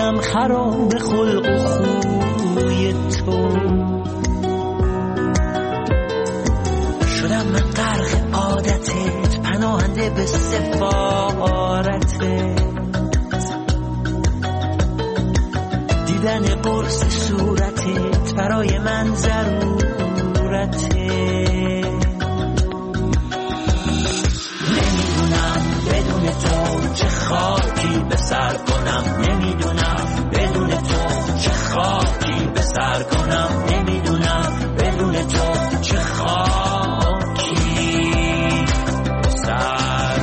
شدم خراب خلق و خوی تو، شدم من غرق عادتت، پناهنده به سفارتت، دیدن قرص صورتت برای من ضرورته. نمیدونم بدون تو چه خاکی به سر کنم، نمیدونم بدون تو چه خاکی به سر کنم، نمیدونم بدون تو چه خاکی به سر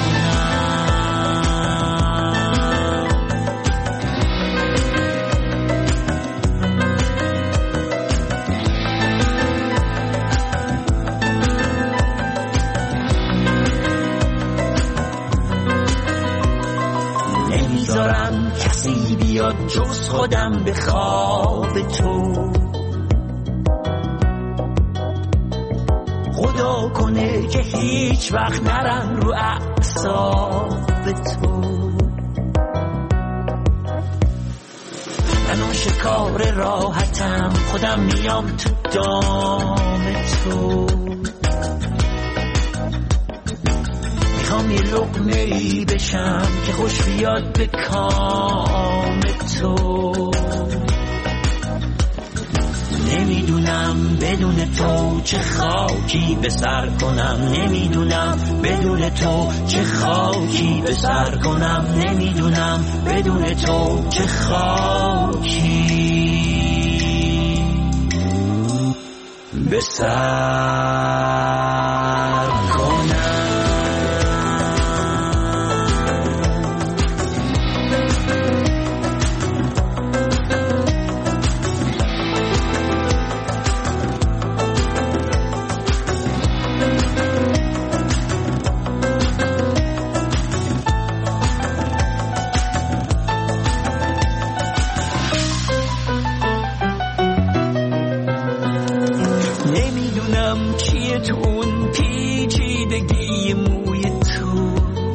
نمیذارم کسی بیاد جز خودم به خواب تو، خدا کنه که هیچ وقت نرم رو اعصاب تو. من آشکار راحتم، خودم میام تو دام تو، میخوام یه لقمه‌ای بشم که خوش بیاد به کام تو. نمیدونم بدون تو چه خاکی به سر کنم، نمیدونم بدون تو چه خاکی به سر کنم، نمیدونم بدون تو چه خاکی به سر کنم. تو اون پیچیدگی موی تو،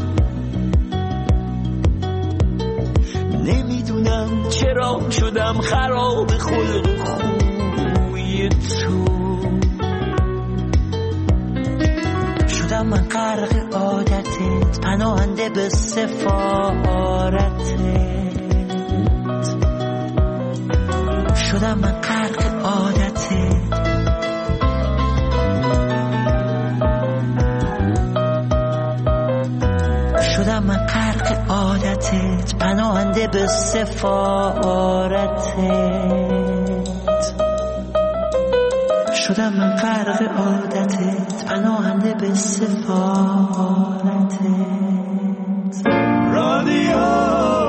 نمیدونم چرا شدم خراب خلق خوی تو، شدم من غرق عادتت، پناهنده به سفارتت، شدم من غرق عادتت، شدم من غرق عادتت، پناهنده به سفارتت، شدم من غرق عادتت، پناهنده به سفارتت. رادیو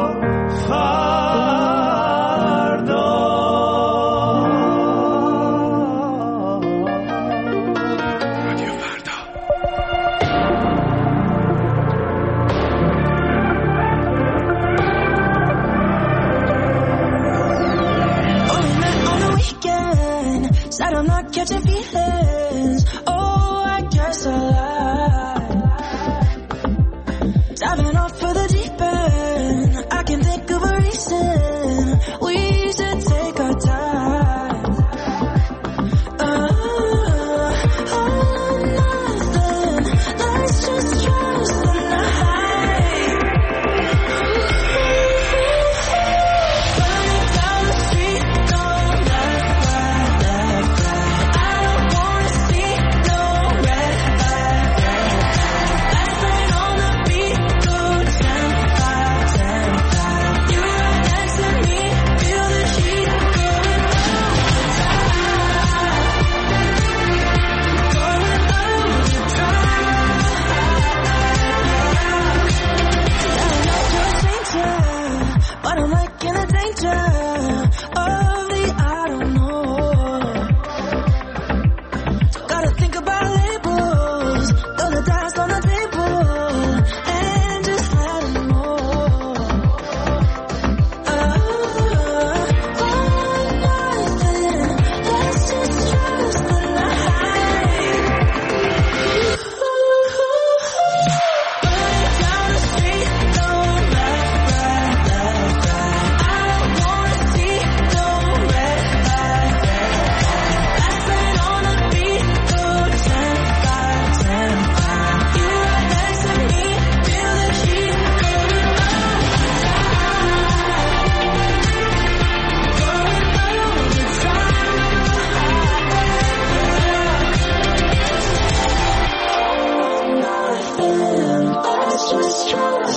catching feelings, oh I guess I lied, diving off for the deep end, I can think of a reason we should take our time. Nothing, let's just trust the night. Burning down the street, don't left, right, left, right.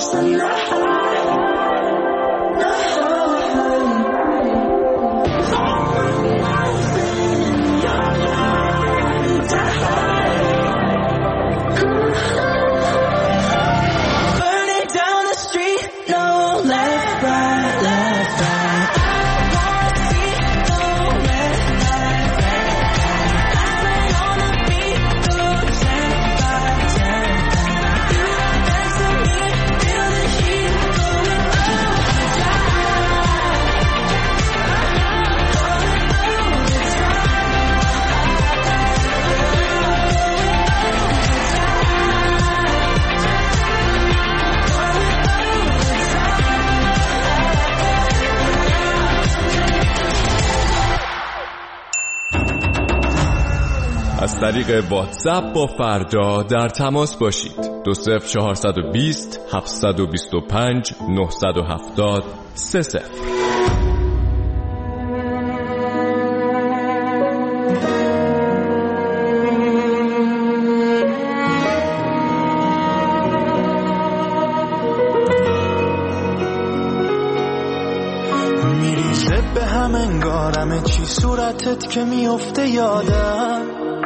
از طریق واتساپ با فردا در تماس باشید. 20420 725 970 30. میریزه به هم انگارم چی صورتت که میفته یادم،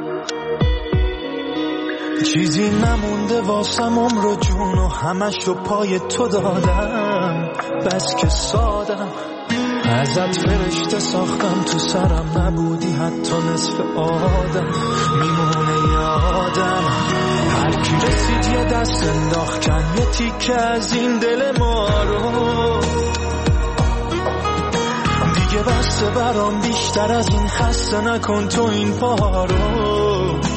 چیزی نمونده واسم عمر و جون و همشو پای تو دادم. بس که سادم ازت فرشته ساختم، تو سرم نبودی حتی نصف آدم. میمونه یادم هر کی رسید یه دست انداخت کن یه تیکه از این دل ما رو. دیگه بسته برام بیشتر از این خسته نکن تو این پا رو.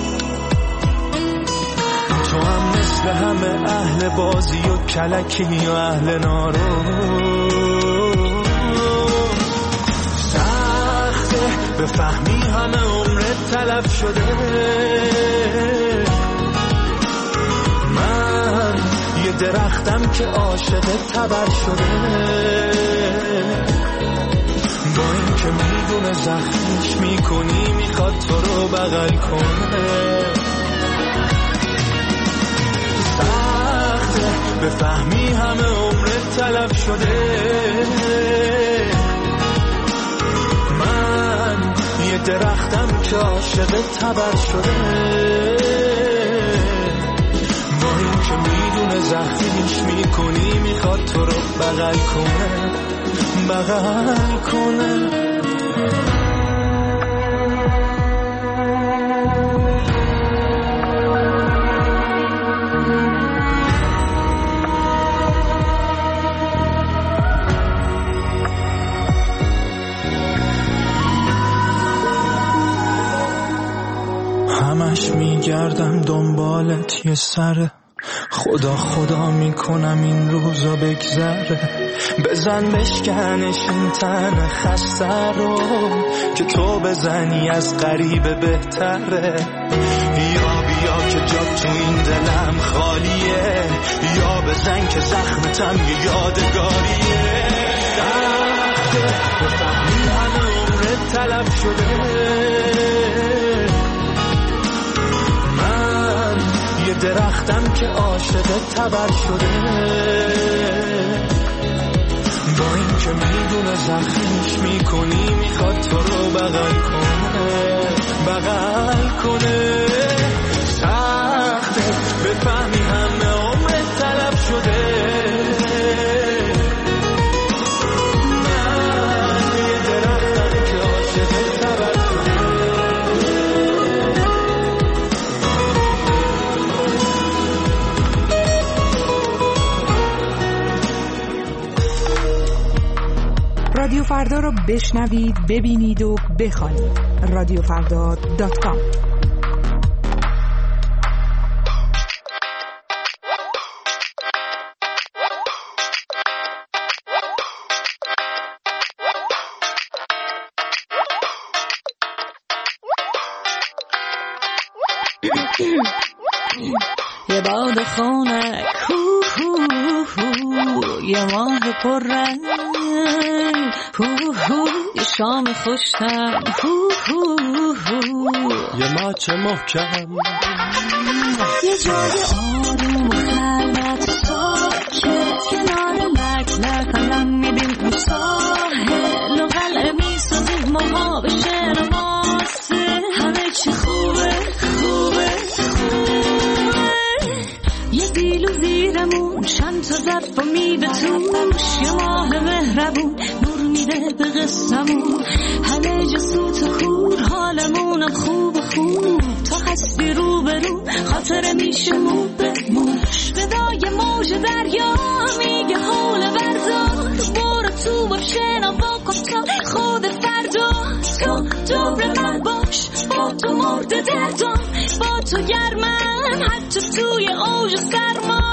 تو هم مثل همه اهل بازی و کلکی و اهل نارو. سخته بفهمی همه عمرت تلف شده، من یه درختم که عاشق تبر شده. با این که میدونه زخمش میکنی میخواد تو رو بغل کنه. بفهمی همه عمرت تلف شده، من یه درختم که عاشق تبر شده. با این که میدونه زخمیش میکنی میخواد تو رو بغل کنه، بغل کنه. همش میگردم دنبالت یه سره، خدا خدا میکنم این روزا بگذره. بزن بشکنش این تن خسته رو که تو بزنی از غریبه بهتره. یا بیا که جا تو این دلم خالیه، یا بزن که زخمتم یه یادگاریه. بفهمی همه عمرت تلف شده، یه درختم که عاشق تبر شده. با این که میدونه زخمش میکنی میخواد تو رو بغل کنه، بغل کنه. سخته بفهمی همه عمرت تلف شده، من یه درختم که عاشق تبر شده. رادیو فردا رو بشنوید، ببینید و بخوانید. radiofrda.com. یه باد خانک یه ماه پررنگ یه شام خوشتم یه ماچ محکم، یه جای آروم و خلوت ساکت کیلو زیرمون، چند تا ظرف و میوه توش، یه ماه مهربون نور میده به قصه‌مون. همه جا سوت و خور، حالمونم خوب خوب. تا هستی روبرو، خاطره میشه مو به موش. صدای موج دریا میگه حول بردار، برو تو با شنوا کن تا خود فردا. تو دور من باش، با تو مرد دردم، با تو گرمم حتی توی اوج سرما.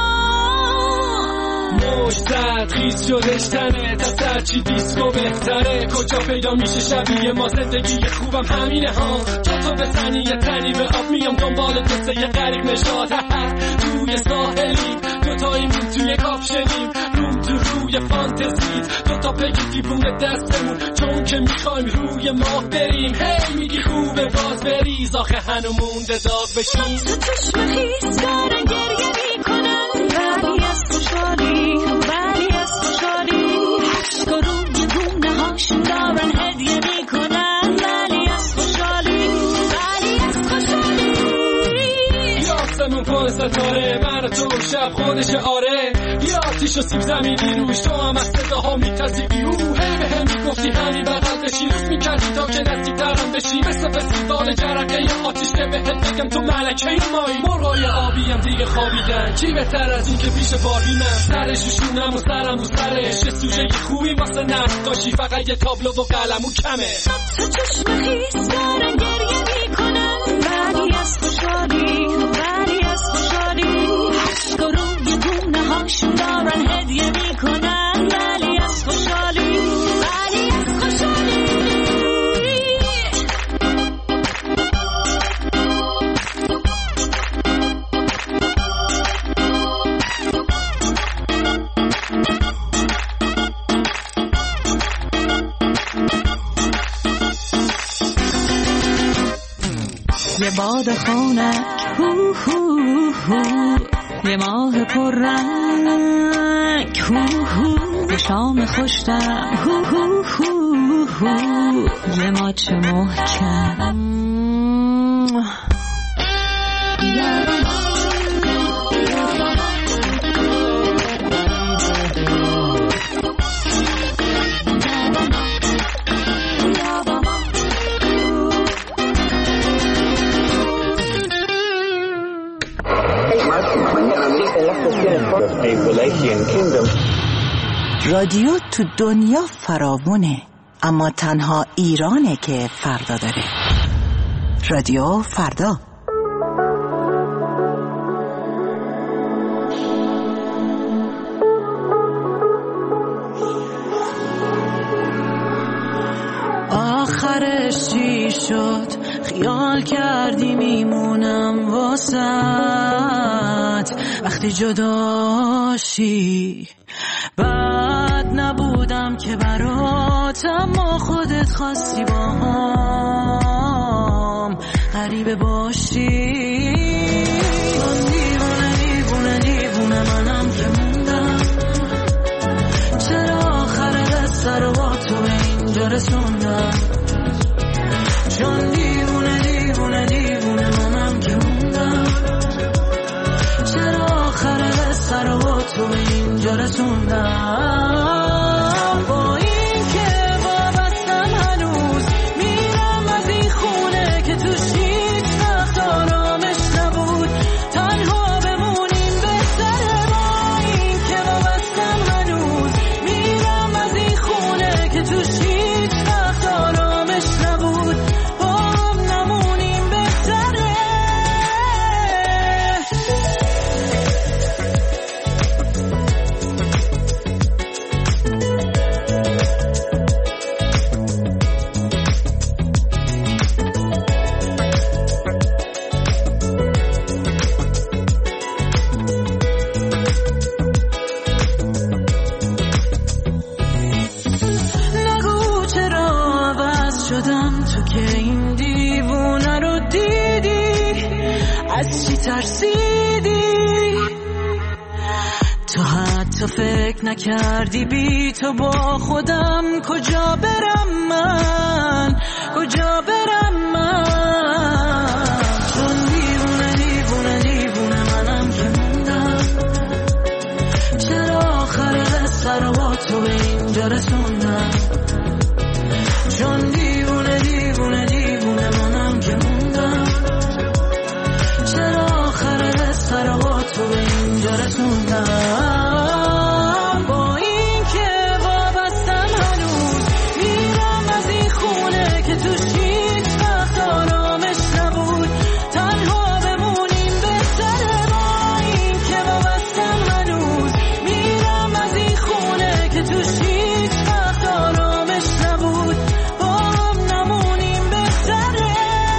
موج زد خیز شدش تنه، دست هرچی دیسکو بهتره. کجا پیدا میشه شبیه ما زندگی خوبم همینه ها. تو بزنی یه تنی به آب، میام دنبال قصه یه غریب نشاد. توی ساحلی دوتاییمون توی کاپشنیم، روم تو روی فانتزیت، دوتا پگی دیبونه دستمون، چون که میخوایم روی ماه بریم. هی میگی خوبه باز بریز، آخه هنو مونده داغ بشیم. تو چشم خیز دارن گریه میکنن، ولی از خوشحالی، ولی از خوشحالی. عشق روی گونه هاشون دارن هدیه میکنن، ولی از خوشحالی، ولی از خوشحالی. یافتمون پا ستاره، من تو شب خودش آره. یه آتیش و سیب زمینی روش، تو هم از صداها میترسیدی. هی به هم میگفتی همین بغل بشی، روز میکردی تا که نزدیک ترم بشی. مثل فستیوال جرقه یه آتیش که بهت بگم تو ملکه مایی. مرغای آبی هم دیگه خوابیدن، کی بهتر از این که پیش باربینم. سرش روشونم و سرم رو سرش، یه سوژه خوبی واسه نقاشی، فقط یه تابلو و قلمو کمه. تو چشم خیز دارن گریه میکنن، ولی از خوشحالی، ولی از خوشحالی. عشق روی گونه هاشون دارن هدیه میکنن، ولی از خوشحالی، ولی از خوشحالی. یه باد خونک، هو هو هو، یه ماه پررنگ، هو هو، یه شام خوشتم، هو هو هو هو، یه ماچ محکم. رادیو تو دنیا فراوونه، اما تنها ایرانه که فردا داره. رادیو فردا. آخرش چی شد؟ خیال کردی میمونم واسط وقتی جداشی. بد نبودم که برات، اما خودت خواستی با هم غریبه باشی. من دیوونه دیوونه دیوونه منم که موندم، چرا آخر سر و با تو به اینجا رسوندم. چون دیوونه دیوونه دیوونه منم که موندم، چرا آخر سر و با تو به اینجا رسوندم. با این که وابستم هنوز میرم از این خونه که توش هیچ وقت آرامش نبود. تنها بمونیم بهتره. با این که وابستم هنوز میرم از این خونه که توش هیچ وقت آرامش نبود. با هم نمونیم بهتره. نگو چرا عوض شدم، تو که این دیوونه رو دیدی، از چی ترسیدی؟ تو حتی فکر نکردی بی تو با خودم کجا برم من، کجا برم من. چون دیوونه دیوونه دیوونه منم که موندم، اینجا رسوندم، چون دیوونه دیوونه دیوونه منم که موندم. چرا آخر سرات رو اینجا رسوندم؟ با این که وابستم هنوز میرم از این خونه که توش هیچ وقت آرامش نبود. تنها بمونیم بهتره. با این که وابستم هنوز میرم از این خونه که توش هیچ وقت آرامش نبود. با هم نمونیم بهتره.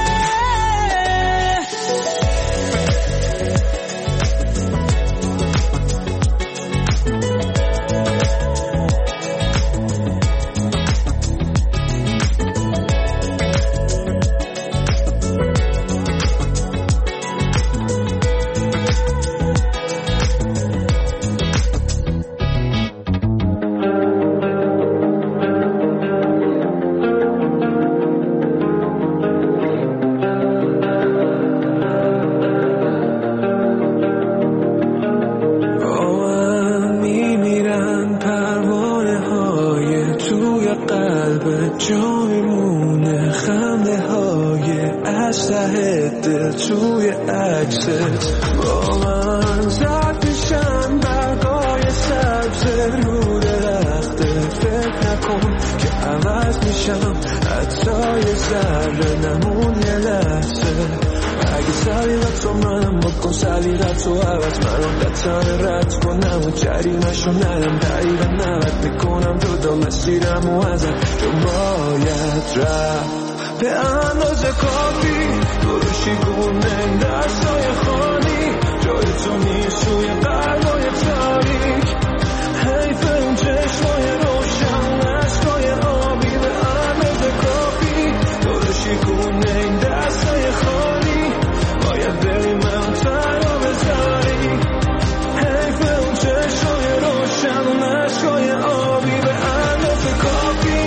جای مونه خنده های اسلحه دل توی عکست. با من زد میشن برگای سبز رو درخته. فکر نکن که عوض میشم حتی یه ذره نمون یه لحظه. اگه سلیقت رو منم بکن سلیقت رو عوض منم بتانه رد کنم و جریمشو ندم. دقیقا نوت میکنم جدا مسیرم و ازت چون باید رفت به اندازه کافی. دروشی گونه دستای خالی جای تو نیست توی قلبای تاریک. حیف اون چشمای روشن عشقای آبی به اندازه کافی. دروشی گونه دستای خالی باید بری من تنها بذاری. حیف اون چشمای روشن عشقای آبی به اندازه کافی.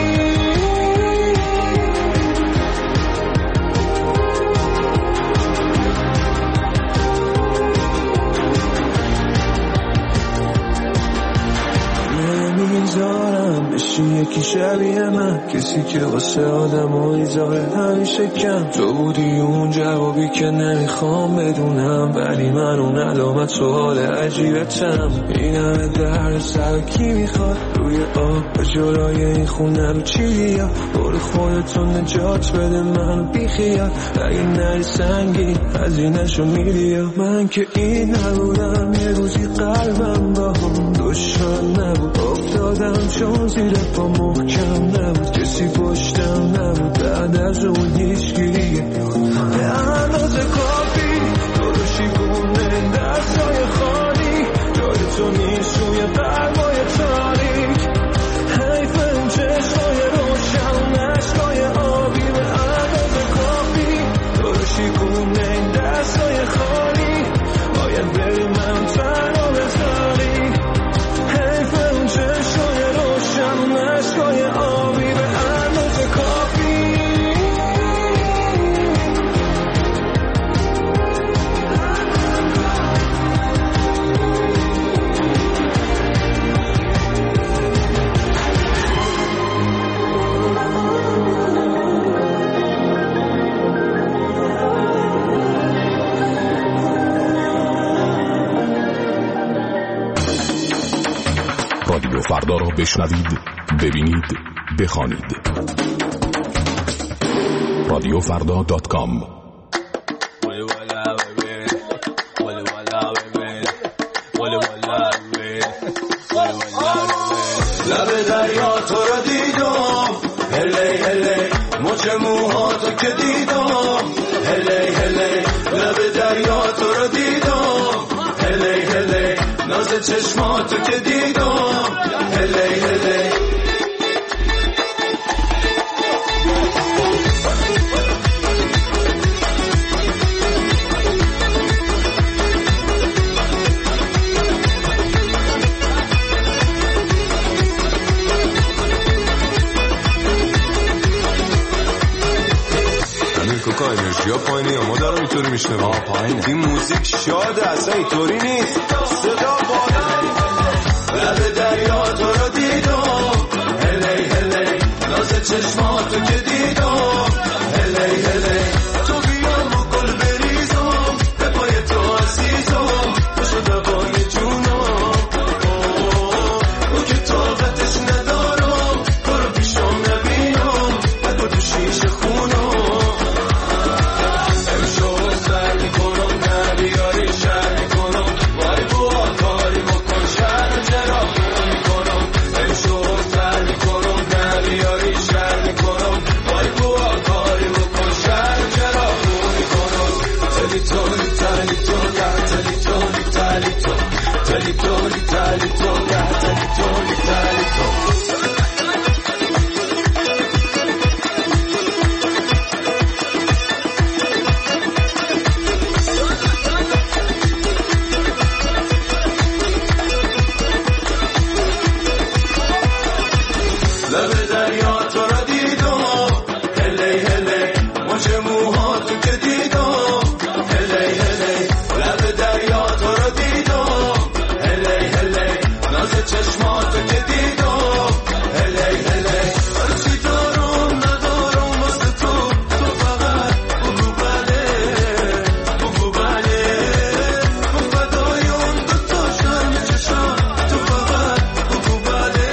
نمیذارم بشی یکی شبیه من، کسی که واسه آدمایی ظاهر همیشه کم. تو بودی اون جوابی که نمیخوام بدونم، ولی منو ندامت سوال عجیبتم. این همه درد سر کی میخواد روی آب و جلوی این خونه رو چی بیا. برو خودتو نجات بده منو بیخیال. اگه نری سنگی هزینه‌شو میدی. من که این نبودم یه روزی قلبم با هم دشمن نبود. افتادم چون زیر پا محکم نبود. کسی پشتم نبود بعد از اون هیچ گیریه به اندازه کافی. دروشی گونه دستای خالی جای تو نیست توی قلبای تاریک. حیف اون چشمای روشن عشقای آبی به اندازه کافی. دروشی گونه دستای خالی باید بری من تنها بذاری. حیف اون چشمای روشن عشقای آبی به اندازه کافی. رادیو فردا را بشنوید، ببینید، بخوانید. radiofrda.com. لب دریا تو رو دیدم، هلی هلی مچ موهاتو که دیدم، هلی هلی لب دریا تو رو دیدم، هلی هلی ناز چشماتو که دیدم، هلی هلی. کوکا انرژی ها پایینه یا ما دارم اینطوری میشنم؟ پایینه. این موزیک شاده اصلا اینطوری نیست. صدا بالا. لب دریا تو رو دیدم، لیترالی تو 10 تایی تو لیترالی تو لب دریا تو را دیدم هلی هلی موج موها تو که دیدم هلی هلی لب دریا تو را دیدم هلی هلی ناز چشماتو که دیدم هلی هلی هرچی دارم ندارم واسه تو تو فقط بگو بله بگو بله کن فدای اون دوتا شرم چشم تو فقط بگو بله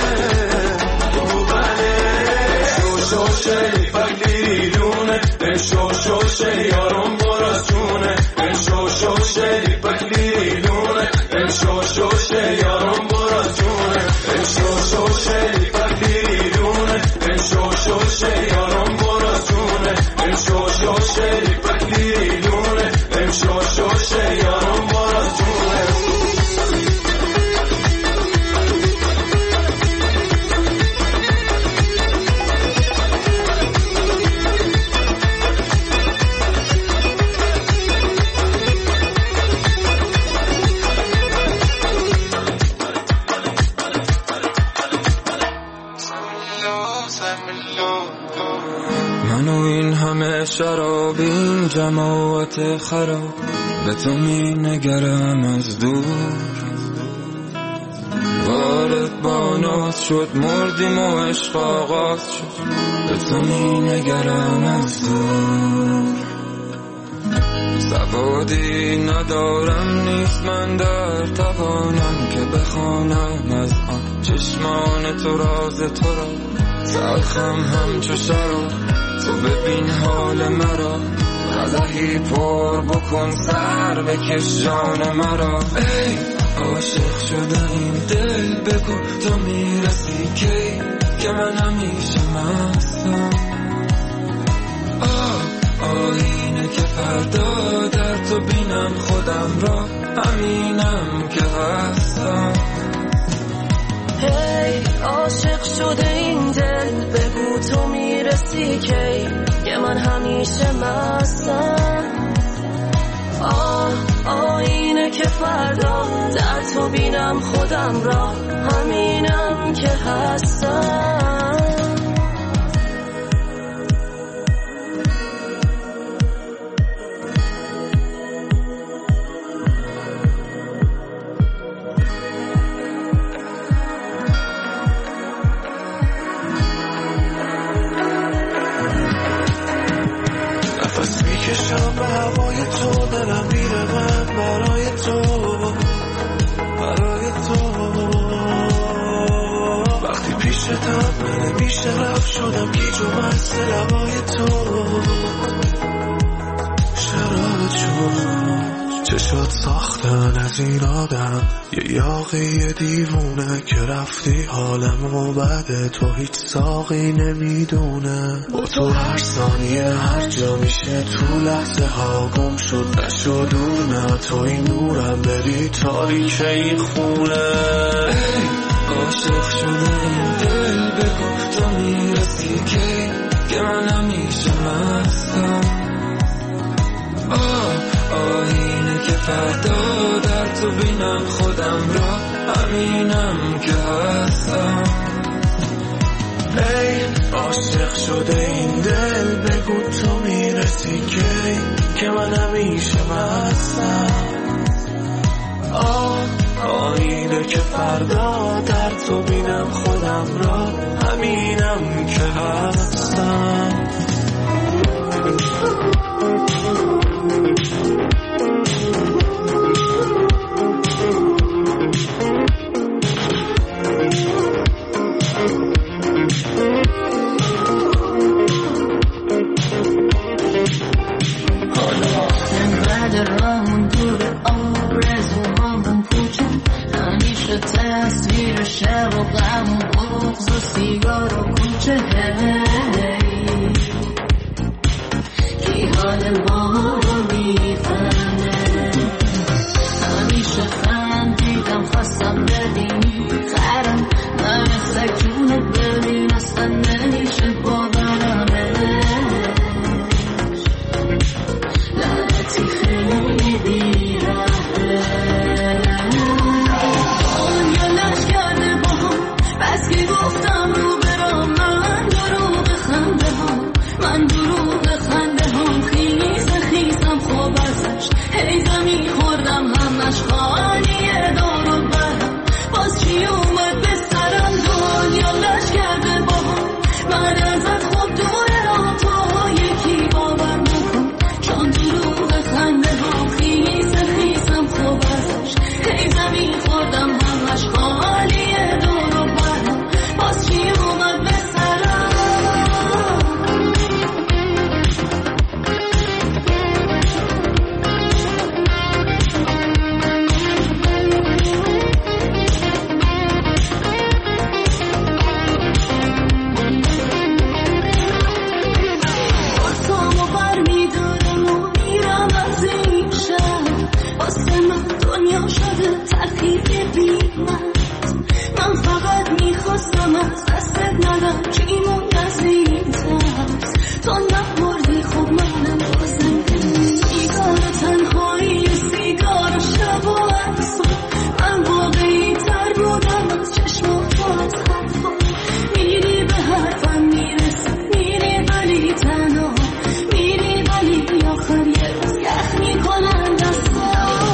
شوشه یارم براز جونه شوشه لیپکلیلونه شوشه یارم براز جونه شوشه لیپکلیلونه شوشه یارم براز جونه شوشه لیپکلیلونه شوشه یارم براز جونه منو این همه شراب این جماعت خراب به تو می نگرم از دور وارد بانات شد مردیم و عشق آغاز شد به تو می نگرم از دور سوادی ندارم نیست من در توانم که بخوانم از آن چشمان تو راز تو را تلخم همچو شراب تو ببین حال مرا قدحی پر بکن سر بکش جان مرا ای عاشق شده این دل بگو تو میرسی کی که من همیشه مستم آینه که فردا در تو بینم خودم را همینم که هستم هی عاشق شده این دل بگو تو میرسی کی که من همیشه مستم آینه که فردا در تو بینم خودم را همینم که هستم میکشم به هوای تو دلم میره من برای تو برای تو وقتی پیشتم من بیشتر رفت شدم گیج و مست لبای تو شرابت شد چشات ساختن از این آدم یه یاقی دیوونه که رفتی حالمو بده تو هیچ ساقی نمیدونه با تو هر ثانیه هر جا میشه تو لحظه ها گم شد نشد دور نه تو این نورم بری تاریکه این خونه ای عاشق شده این دل بگو تو میرسی که من همیشه مستم آینه که فردا در تو بینم خودم را همینم که هستم ای عاشق شده این دل بگو تو میرسی که من همیشه مستم آینه که فردا در تو بینم خودم را همینم که هستم تصویر شب و غم و بغض و سیگار و کوچه کی حال ما رو میفهمه همیشه خندیدم خواستم بدیم کنی خرم من سکونت ببین اصلا نمیشه باورمه لعنتی خیلی بیرحمه دنیا لش کرده با هم بس که گفتم رو برام من دروغ خنده هم من دروغ خنده هم خیزم خوب ازش هی زمین خوردم همش خالیه دور و برم باز چی اومد به سرم دنیا لش کرده با هم من ازت خوب دورم تو یکی باور نکن چون دروغ خنده هم خیزم خوب ازش هی زمین خوردم همش خالیه دور و برم باز چی اومد به سرم دنیا شده تخیل بیمت من فقط میخواستم از دستت ندم چی مونده از این ترس تو نبردی خب منم بازم سیگار تنهایی سیگار شب و عکس من واقعی تر بودم از چشم و از حرفا میری به حرفم میرسی میری ولی تنها میری ولی آخر یه روز یخ میکنن دستا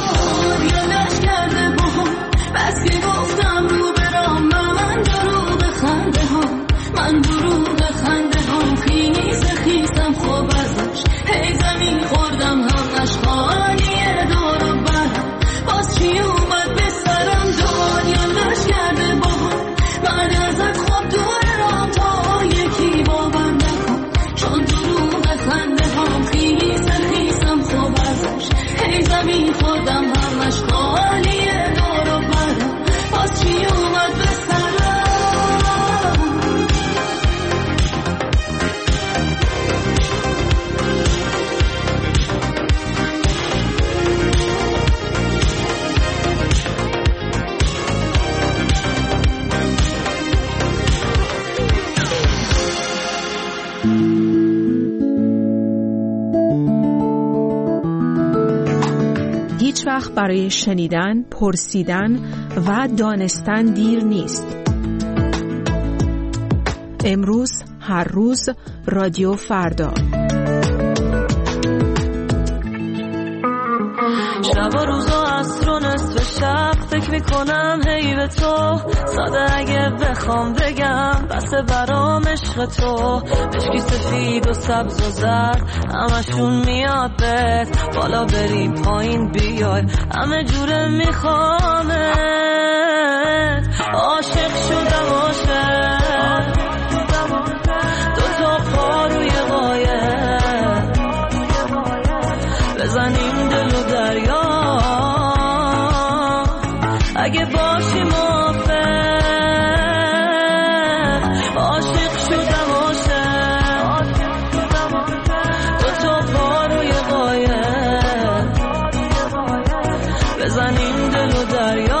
بس که گفتم رو برام من دروغ خنده هم من دروغ خنده هم خیزم خوب ازش هی زمین خوردم همش خالیه دور و برم باز چی اومد به سرم دنیا لش کرده با هم من ازت خوب دورم تا یکی باور نکن چون دروغ خنده هم خیزم خوب ازش هی زمین خوردم همش خالیه دور و برم باز چی اومد به سرم هیچ وقت برای شنیدن، پرسیدن و دانستن دیر نیست. امروز، هر روز، رادیو فردا. شب و روز و عصر و نصف شب فکر میکنم هی به تو ساده اگه بخوام بگم بسه برام عشق تو مشکی سفید و سبز و زرد همشون میاد بهت بالا بریم پایین بیای همه جوره میخوامت عاشق شدم عاشق دوتا پا روی قایق بزنیم دل و دریا اگه باشی موافق عاشق شدم عاشق دوتا پا روی قایق بزنیم دل و دریا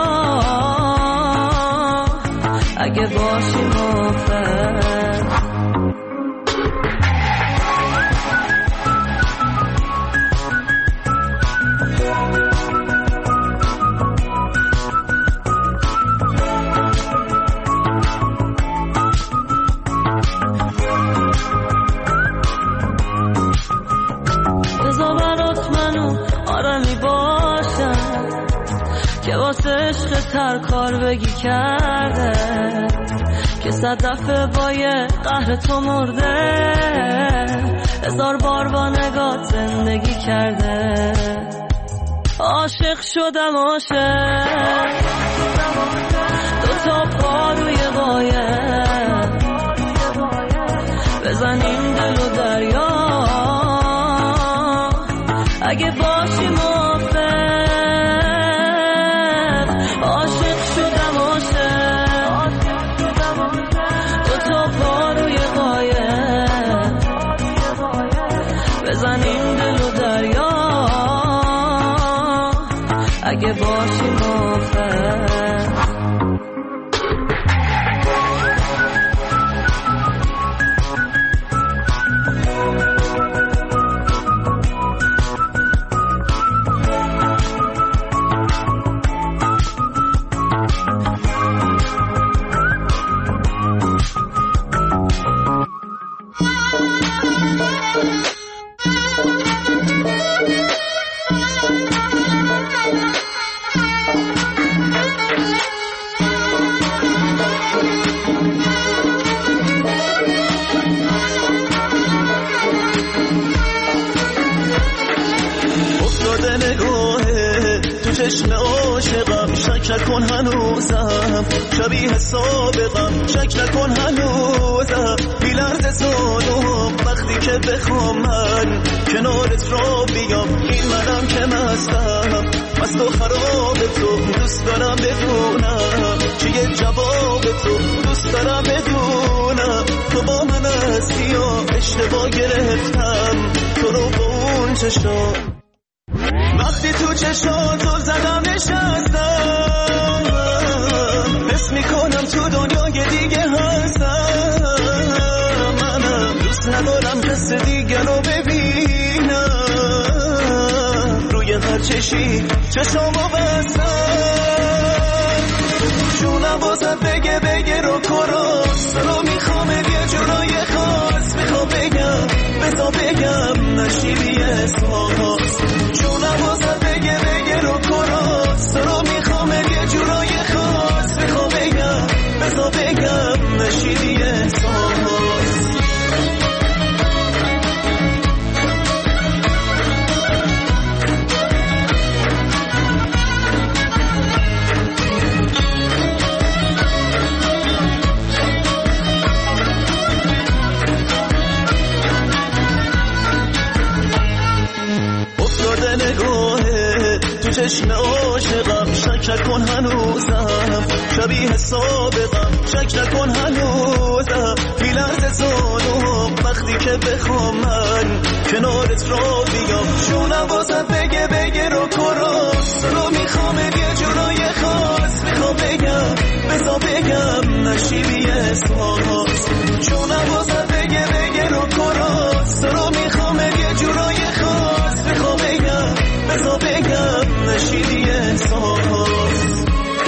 اگه باشی موافق که واسه عشق تر کار بگی کرده که 100 دفعه با یه قهر تو مرده 1000 بار با نگات زندگی کرده عاشق شدم عاشق دوتا پا روی قایق بزنیم دل و دریا اگه باشی موافق عاشق شدم عاشق دوتا پا روی قایق بزنیم دل و دریا اگه باشی موافق چشم عاشقم شک نکن هنوزم شبیه سابقم شک نکن هنوزم بی لرز زانوم وقتی که بخوام من کنارت را بیام این منم که مستم مست و خراب تو دوست دارم بدونم چیه جواب تو دوست دارم بدونم تو با من هستی یا اشتباه گرفتم تو رو با اون چشم وقتی تو چشاتو زدم نشستم حس میکنم تو دنیای دیگه هستم منم دوست ندارم کس دیگه رو ببینم روی هر چشی چشامو بستم جونم بازت بگه رو کراس رو میخوام یه جورای خاص میخوام بگم بزا بگم نشیدی احساس جونم بازت بگه رو کراس رو میخوام یه جورای خاص میخوام بگم بزا بگم نشیدی احساس تو چشم عاشقم شک نکن هنوزم شبیه سابقم شک نکن هنوزم بی لرز زانوم وقتی که بخوام من کنارت را بیام جونم بازت بگه رو کراس رو میخوام یه جورای خاص میخوام بگم بزا بگم نشیدی احساس جونم بازت بگه رو کراس رو میخوام یه جورای خاص میخوام بگم بزا بگم نشیدی احساس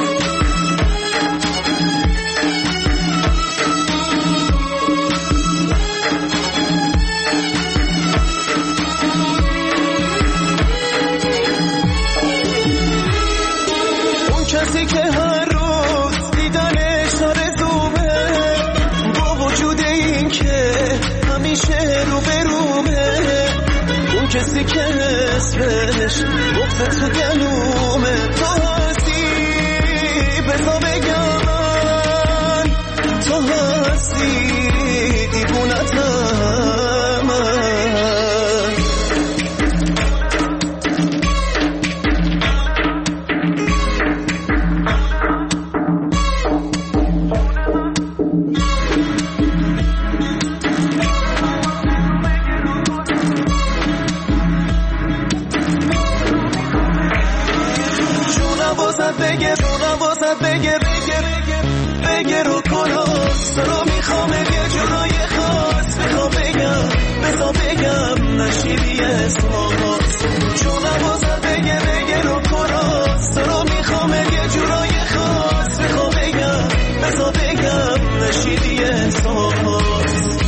اون کسی که هر روز دیدنش آرزومه با وجود این که همیشه رو به رومه اون کسی که اسمش گفته تو گلومه تو هستی بزا بگم من تو هستی دیوونتم من بگه رو کراس رو میخوام یه جورای خاص میخوام بگم بزا بگم نشیدی احساس جونم بازت بگه رو کراس رو میخوام یه جورای خاص میخوام بگم بزا بگم نشیدی احساس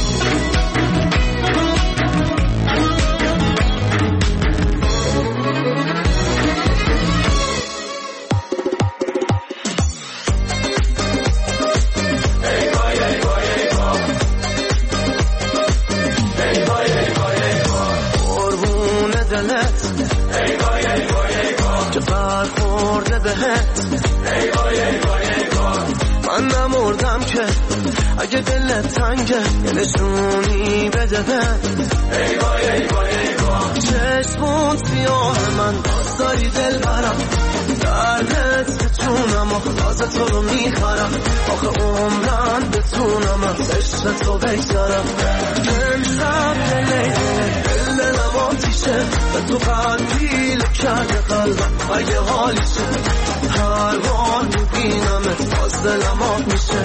من نمردم که اگه دلت تنگه یه نشونی بده ای وای چشمون سیاه من باز داری دل برم دردت به جونم آخه تو رو میخرم آخه عمرم بتونم از عشق تو بگذارم امشب دلم آتیشه به تو قدیل کرده قلبم اگه حالیشه هر بار میبینمت باز دلم آب میشه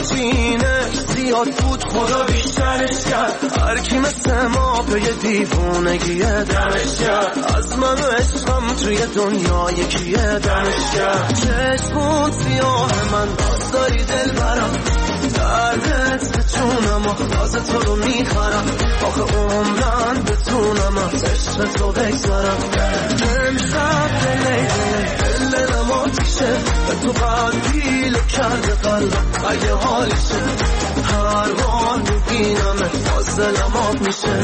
هرچینش زیاد بود خدا بیشترش کرد. هر کی مثل ما به یه دیوونگیه دمش کرد. از من و عشقم توی دنیا یکیه دمش کرد. چشمون سیاه من باز داری دل برم، دردت به جونم آخلاز تو رو میخرم. آخه عمرن بتونم از عشق تو بگذارم. امشب دل نماتیشه به تو قلبیل کرده قلبم. اگه حالیشه هر بار میبینم باز دلم آب میشه.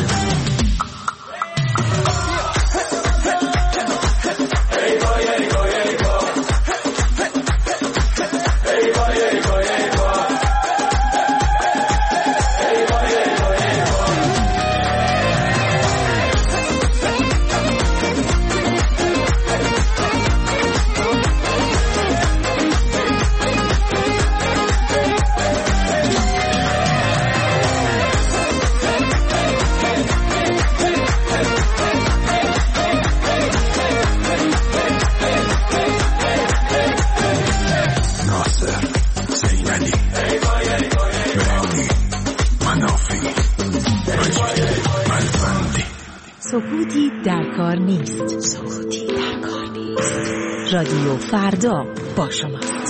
سکوتی در کار نیست. سکوتی در کار نیست. رادیو فردا با شماست.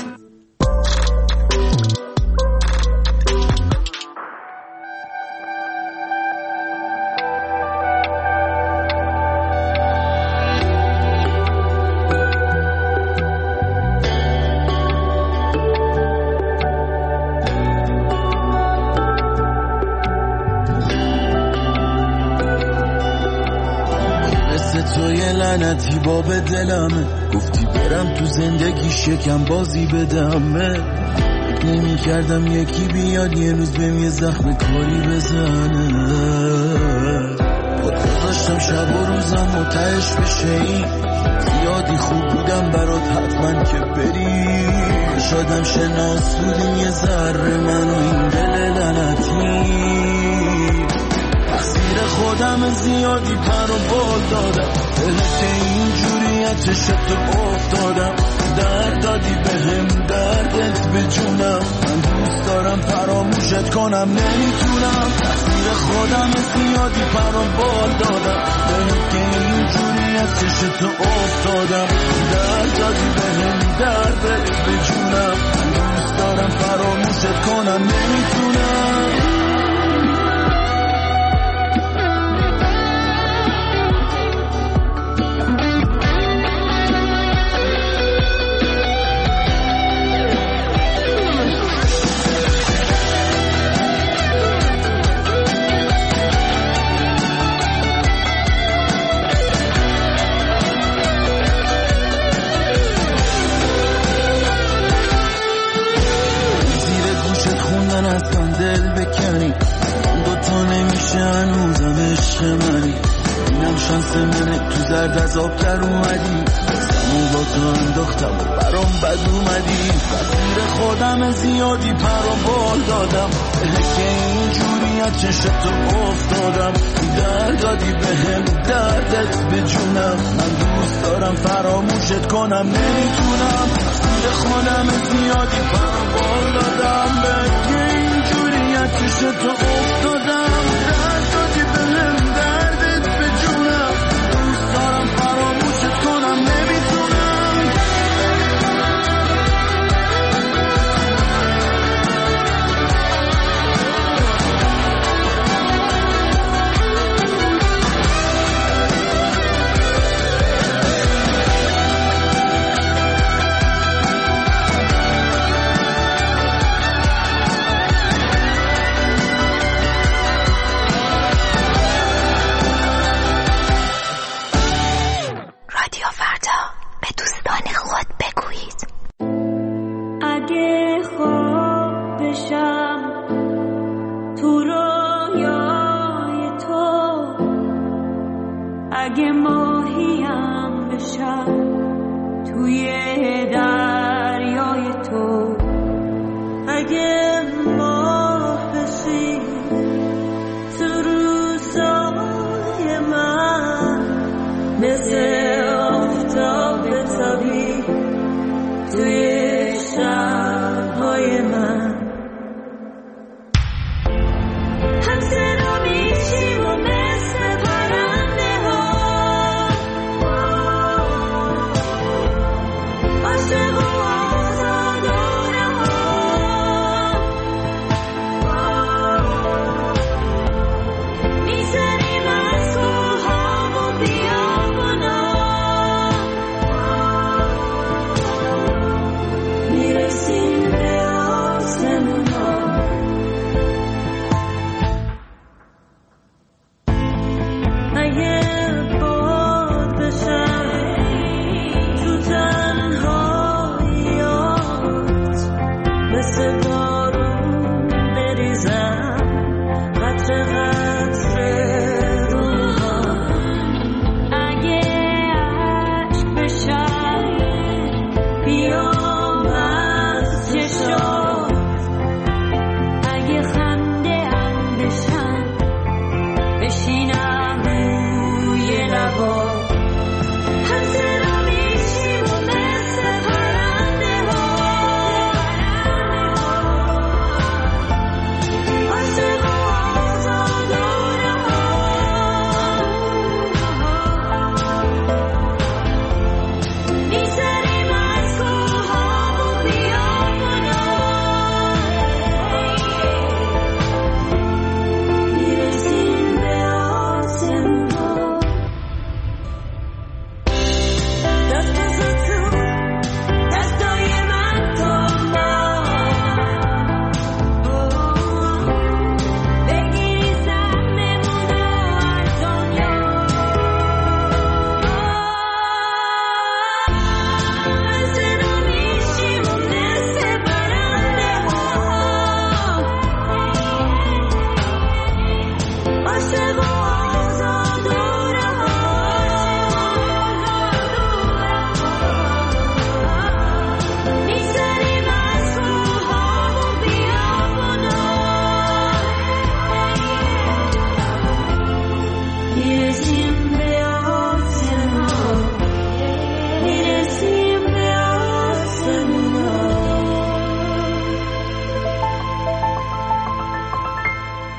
لعنتی باب دلمه، گفتی برم تو زندگی شکم بازی بدمه. نمی کردم یکی بیاد یه روز بهم یه زخم کاری بزنه. خود گذاشتم شب و روزم متعش بشه. این زیادی خوب بودم برات حتما که بری. شادم شناسودیم یه ذره من و این دل لعنتی. تقصیر خودم زیادی پر و بال دادم. که اینجوریتش تو افتادم. درد دادی بهم دردت به جونم. من دوست دارم فراموشت کنم نمیتونم. تقصیر خودم زیادی پر و بال دادم. که اینجوریتش تو افتادم. درد دادی بهم دردت به جونم. من دوست دارم فراموشت کنم نمیتونم. دل بکنی دوتا نمیشه هنوزم عشق منی. اینم شانس منه تو زرد از آب در اومدی. سمو با تو انداختم و برام بد اومدی. تقصیر خودم زیادی پر و بال دادم. که اینجوریت چشم تو افتادم. درد دادی بهم دردت به جونم. من دوست دارم فراموشت کنم نمیتونم. تقصیر خودم زیادی پر و بال دادم. چشم تو افتادم. درد دادی بهم دردت به جونم. دوست دارم فراموشت کنم نمیتونم. اگه ماهیم بشم توی دریای تو. اگه ماه بشی تو روزای من. مثل آفتاب بتابی توی شبهای من.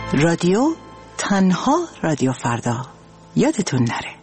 رادیو تنها رادیو فردا، یادتون نره.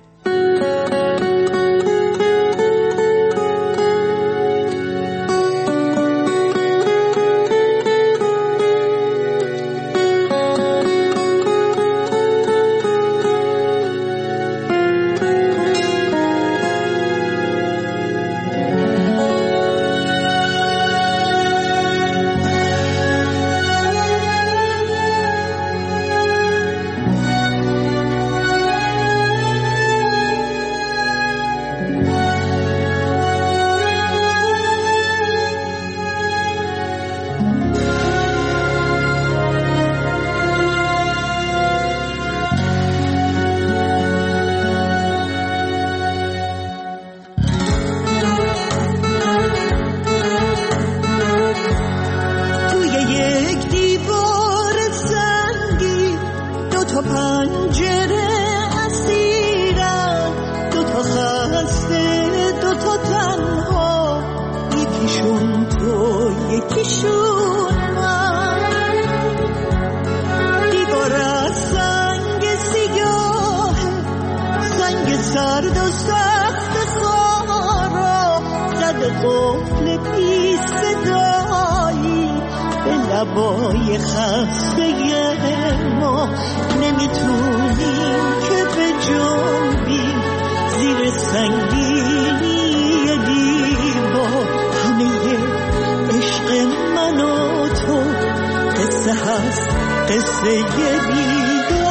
سرد و سخت خارا زد قفل بی صدایی به لبای خسته ما، نمیتونیم که به جنبیم زیر سنگینی دیوار. همه عشق من و تو قصه هست، قصه بیدار.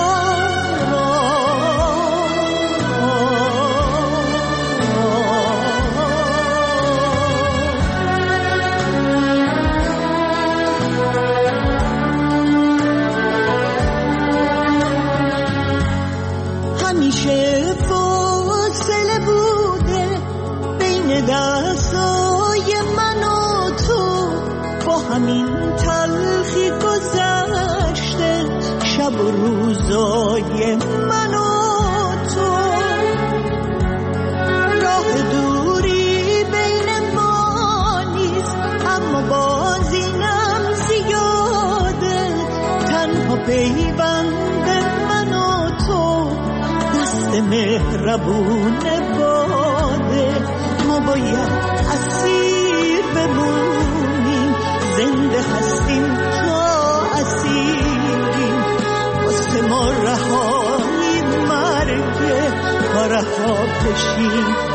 همیشه فاصله بوده بین دستای من و تو، با همین تلخی گذشته شب و روزای من و تو. راه دوری بین ما نیست، اما باز اینم زیاده. تنها پیوند من و تو دست مهربون باده. ما باید اسیر بمونیم، زنده هستیم تا اسیریم. واسه ما رهایی مرگه، تا رها بشیم